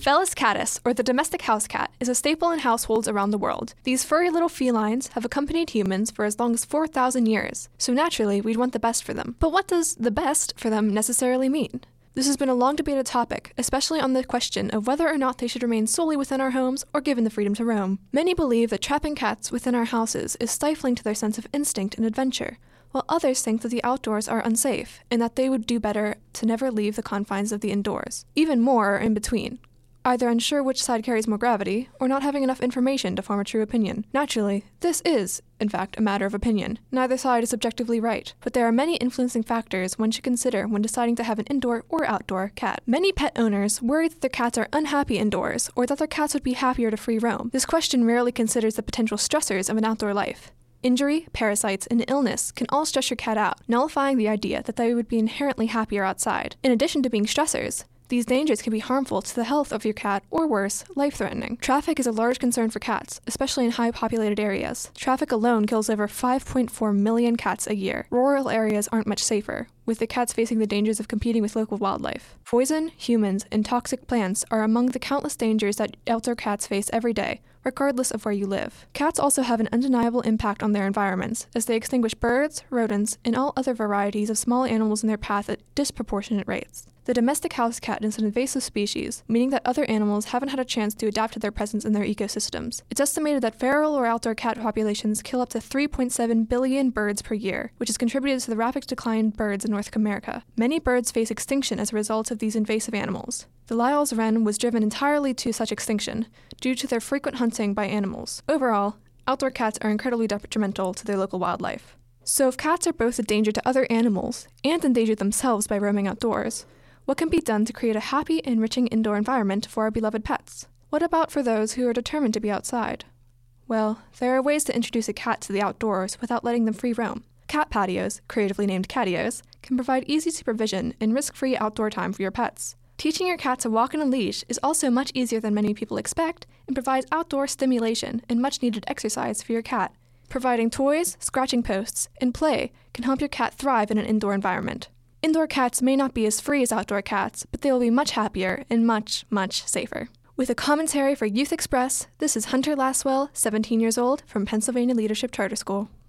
Felis catus, or the domestic house cat, is a staple in households around the world. These furry little felines have accompanied humans for as long as 4,000 years, so naturally we'd want the best for them. But what does the best for them necessarily mean? This has been a long debated topic, especially on the question of whether or not they should remain solely within our homes or given the freedom to roam. Many believe that trapping cats within our houses is stifling to their sense of instinct and adventure, while others think that the outdoors are unsafe and that they would do better to never leave the confines of the indoors. Even more are in between, either unsure which side carries more gravity, or not having enough information to form a true opinion. Naturally, this is, in fact, a matter of opinion. Neither side is objectively right, but there are many influencing factors one should consider when deciding to have an indoor or outdoor cat. Many pet owners worry that their cats are unhappy indoors, or that their cats would be happier to free roam. This question rarely considers the potential stressors of an outdoor life. Injury, parasites, and illness can all stress your cat out, nullifying the idea that they would be inherently happier outside. In addition to being stressors, these dangers can be harmful to the health of your cat, or worse, life-threatening. Traffic is a large concern for cats, especially in high-populated areas. Traffic alone kills over 5.4 million cats a year. Rural areas aren't much safer, with the cats facing the dangers of competing with local wildlife. Poison, humans, and toxic plants are among the countless dangers that outdoor cats face every day, regardless of where you live. Cats also have an undeniable impact on their environments, as they extinguish birds, rodents, and all other varieties of small animals in their path at disproportionate rates. The domestic house cat is an invasive species, meaning that other animals haven't had a chance to adapt to their presence in their ecosystems. It's estimated that feral or outdoor cat populations kill up to 3.7 billion birds per year, which has contributed to the rapid decline in birds in North America. Many birds face extinction as a result of these invasive animals. The Lyell's wren was driven entirely to such extinction, due to their frequent hunting by animals. Overall, outdoor cats are incredibly detrimental to their local wildlife. So if cats are both a danger to other animals, and endanger themselves by roaming outdoors, what can be done to create a happy, enriching indoor environment for our beloved pets? What about for those who are determined to be outside? Well, there are ways to introduce a cat to the outdoors without letting them free roam. Cat patios, creatively named catios, can provide easy supervision and risk-free outdoor time for your pets. Teaching your cat to walk on a leash is also much easier than many people expect and provides outdoor stimulation and much-needed exercise for your cat. Providing toys, scratching posts, and play can help your cat thrive in an indoor environment. Indoor cats may not be as free as outdoor cats, but they will be much happier and much, much safer. With a commentary for Youth Express, this is Hunter Laswell, 17 years old, from Pennsylvania Leadership Charter School.